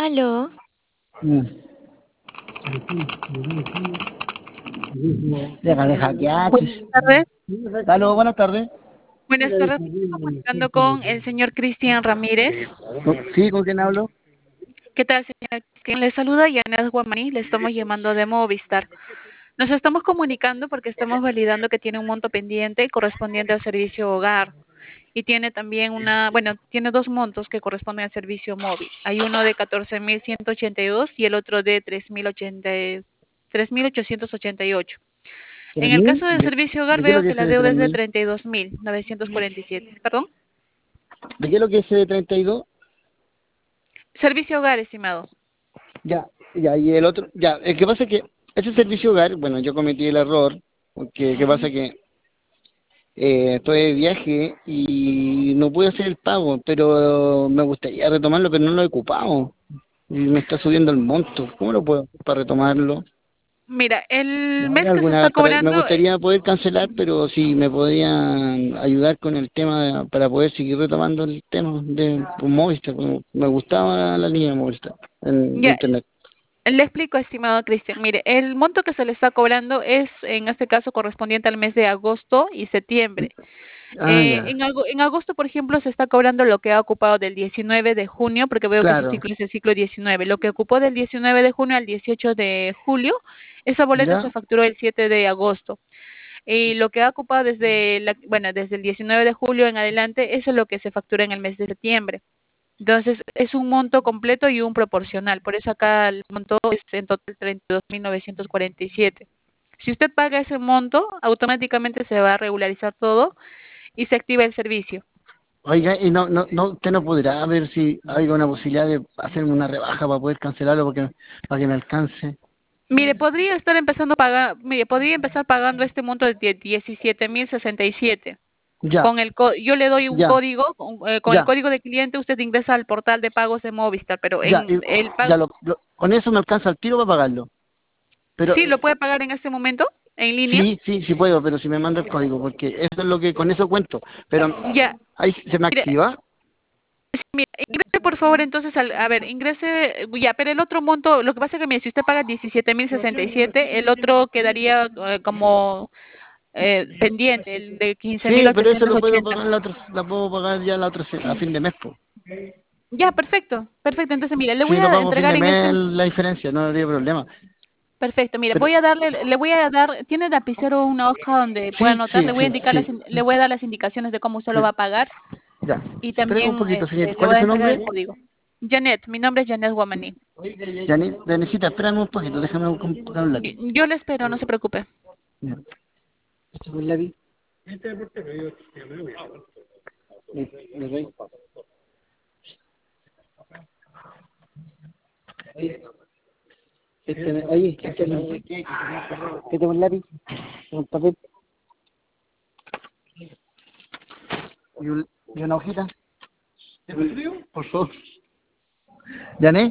Aló, Mm. Déjame hackear. buenas tardes. Aló, buenas tardes. Buenas tardes, estoy comunicando con el señor Cristian Ramírez. ¿Sí? ¿Con quién hablo? ¿Qué tal, señor Cristian? Le saluda Yanet Guamaní, le estamos llamando de Movistar. Nos estamos comunicando porque estamos validando que tiene un monto pendiente correspondiente al servicio hogar y tiene también tiene dos montos que corresponden al servicio móvil. Hay uno de 14.182 y el otro de 3.888. En el ¿3.000? caso del servicio hogar ¿De qué es lo veo que que es ese la de deuda tres es de mil? 32.947. ¿Perdón? ¿De qué es lo que es ese de 32? Servicio hogar, estimado. Ya, ya, y el otro, ya, el que pasa es que ese servicio hogar, bueno, yo cometí el error, porque qué pasa que estoy de viaje y no pude hacer el pago, pero me gustaría retomarlo, pero no lo he ocupado. Y me está subiendo el monto. ¿Cómo lo puedo hacer para retomarlo? Mira, el ¿No hay mes que se alguna está me cobrando, gustaría poder cancelar, pero si me podrían ayudar con el tema para poder seguir retomando el tema de Movistar? Me gustaba la línea de Movistar en ya, internet. le explico, estimado Cristian. Mire, el monto que se le está cobrando es, en este caso, correspondiente al mes de agosto y septiembre. Ah, ya, En agosto, por ejemplo, se está cobrando lo que ha ocupado del 19 de junio, porque veo que su claro. ciclo es el ciclo 19. Lo que ocupó del 19 de junio al 18 de julio, esa boleta se ¿Ya? facturó el 7 de agosto. Y lo que ha ocupado desde el 19 de julio en adelante, eso es lo que se factura en el mes de septiembre. Entonces, es un monto completo y un proporcional. Por eso acá el monto es en total 32.947. Si usted paga ese monto, automáticamente se va a regularizar todo y se activa el servicio. Oiga, y usted no podrá ver si hay una posibilidad de hacerme una rebaja para poder cancelarlo para que me alcance. Mire, podría empezar pagando este monto de 17.067. Ya, Yo le doy un ya, código, con el ya, código de cliente usted ingresa al portal de pagos de Movistar, pero ya, en el pago, ya con eso me alcanza el tiro para pagarlo. Pero sí, lo puede pagar en este momento, en línea. sí, sí, sí puedo, pero si me manda el código, porque eso es lo que con eso cuento. Pero Ya, ahí se me mire, activa. mire, ingrese por favor entonces a ver, ingrese, ya, pero el otro monto, lo que pasa es que mire, si usted paga 17.067, el otro quedaría como pendiente, el de quince mil Sí, pero eso ochocientos lo puedo ochenta. pagar la puedo pagar ya a fin de mes, po. Ya, perfecto, perfecto. Entonces, mire, le voy Sí, lo a pago a fin entregar de en este. mes la diferencia, no habría problema. Perfecto, mire, Pero le voy a dar, ¿tiene lapicero una hoja donde pueda sí, anotar? sí, sí, sí, Le voy a dar las indicaciones de cómo usted lo sí. va a pagar Ya. y Esperen un también poquito, señor. le ¿Cuál voy es a su entregar nombre? el código. Janet, mi nombre es Janet Guamaní. Necesita, espérame un poquito, déjame buscar un lápiz. Yo le espero, no se preocupe. Ya. ¿Un lápiz? Le doy. Oye, ¿qué tengo un lápiz? ¿Un papel? ¿Y una hojita? Por favor. ¿Yané?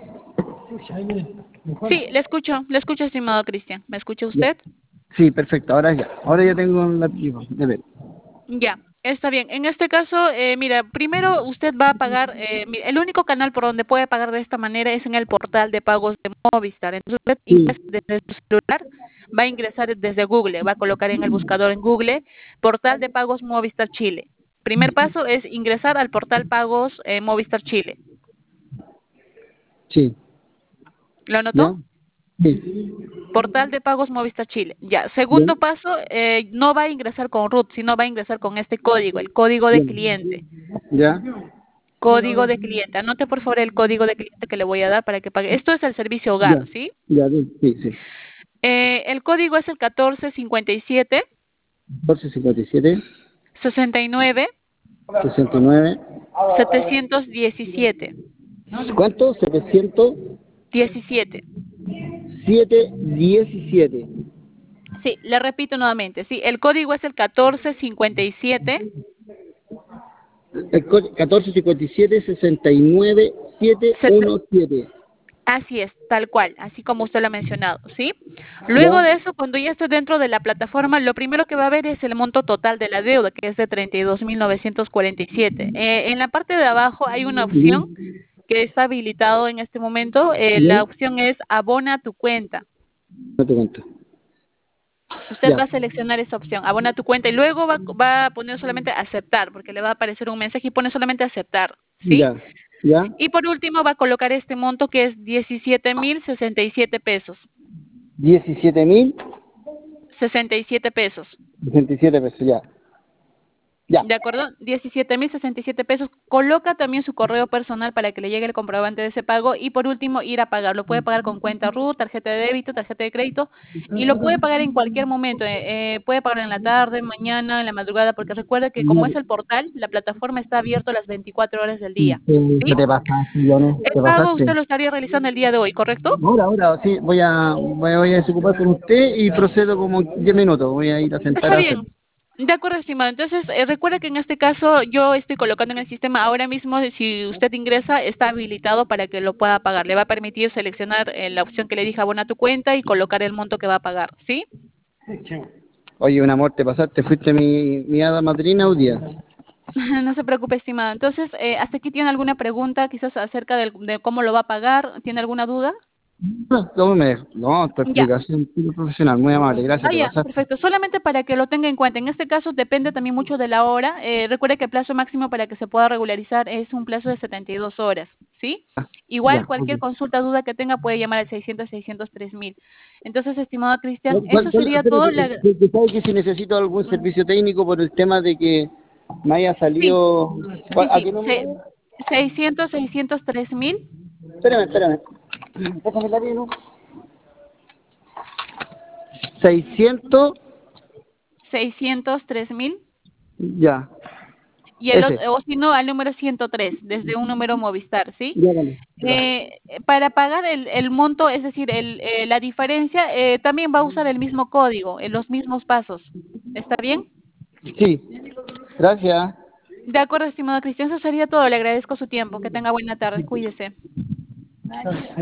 Sí, le escucho, estimado Cristian. ¿Me escucha Ya. usted? Sí, perfecto, ahora ya. Ahora ya tengo un lápiz de ver. Ya, está bien. En este caso, mira, primero usted va a pagar, el único canal por donde puede pagar de esta manera es en el portal de pagos de Movistar. Entonces usted Sí, ingresa desde su celular, va a ingresar desde Google, va a colocar en el buscador en Google, portal de pagos Movistar Chile. Primer paso es ingresar al portal pagos Movistar Chile. sí, ¿Lo ya, anotó? sí, Portal de pagos Movistar Chile. Ya, ya, segundo paso, no va a ingresar con root, sino va a ingresar con este código, el código de ya, cliente. ya, Código de cliente. Anote por favor el código de cliente que le voy a dar para que pague. Esto es el servicio hogar, ya, ¿sí? ya, sí, sí. El código es el 1457 1457, 69 69, 717 ¿cuánto? 700, 17. 717. Sí, le repito nuevamente. Sí, el código es el 1457. 1457 69 717. Así es, tal cual, así como usted lo ha mencionado, ¿sí? Luego ¿Ya? de eso, cuando ya esté dentro de la plataforma, lo primero que va a ver es el monto total de la deuda, que es de 32.947. En la parte de abajo hay una opción Ujú. que está habilitado en este momento, ¿Ya? la opción es abona tu cuenta. No te cuento. Usted Ya, va a seleccionar esa opción, abona tu cuenta y luego va a poner solamente aceptar, porque le va a aparecer un mensaje y pone solamente aceptar, ¿sí? ya, ya. Y por último va a colocar este monto que es 17.067 pesos. 17.000 67 pesos. 67 pesos, ya. Ya. ¿De acuerdo? 17.067 pesos. Coloca también su correo personal para que le llegue el comprobante de ese pago y por último ir a pagar. Lo puede pagar con cuenta RUT, tarjeta de débito, tarjeta de crédito y lo puede pagar en cualquier momento. Puede pagar en la tarde, mañana, en la madrugada, porque recuerde que como es el portal, la plataforma está abierta las 24 horas del día. Se ¿Sí? te pasaste, Jones, El te pago pasaste. usted lo estaría realizando el día de hoy, ¿correcto? Ahora, sí, voy a desocupar con usted y procedo como 10 minutos. Voy a ir a sentar Está a hacer. bien. De acuerdo, estimado. Entonces, recuerde que en este caso yo estoy colocando en el sistema ahora mismo, si usted ingresa, está habilitado para que lo pueda pagar. Le va a permitir seleccionar la opción que le dije, abona tu cuenta y colocar el monto que va a pagar, ¿sí? Oye, un amor, te pasaste, fuiste mi hada madrina hoy día. No se preocupe, estimado. Entonces, ¿hasta aquí tiene alguna pregunta quizás acerca de cómo lo va a pagar? ¿Tiene alguna duda? No, tu Ya. explicación muy profesional, muy amable, gracias, Ah, te ya, pasaste. perfecto. Solamente para que lo tenga en cuenta. En este caso depende también mucho de la hora. Recuerde que el plazo máximo para que se pueda regularizar es un plazo de 72 horas, ¿sí? Igual Ya, ok. cualquier consulta, duda que tenga puede llamar al 600-603.000. Entonces, estimado Cristian, eso sería todo. Espérate, que sabe que si necesito algún servicio técnico por el tema de que me haya Sí, salido... sí, ¿A sí. qué número? 600-603.000. Espérame. Déjame la bien, ¿no? 600, 603.000. ya, Y el ese. otro, o si no, al número 103, desde un número Movistar, ¿sí? Ya, dale. Ya. Para pagar el monto, es decir, la diferencia, también va a usar el mismo código, los mismos pasos. ¿Está bien? Sí, gracias. De acuerdo, estimado Cristian, eso sería todo. Le agradezco su tiempo. Que tenga buena tarde. Cuídese.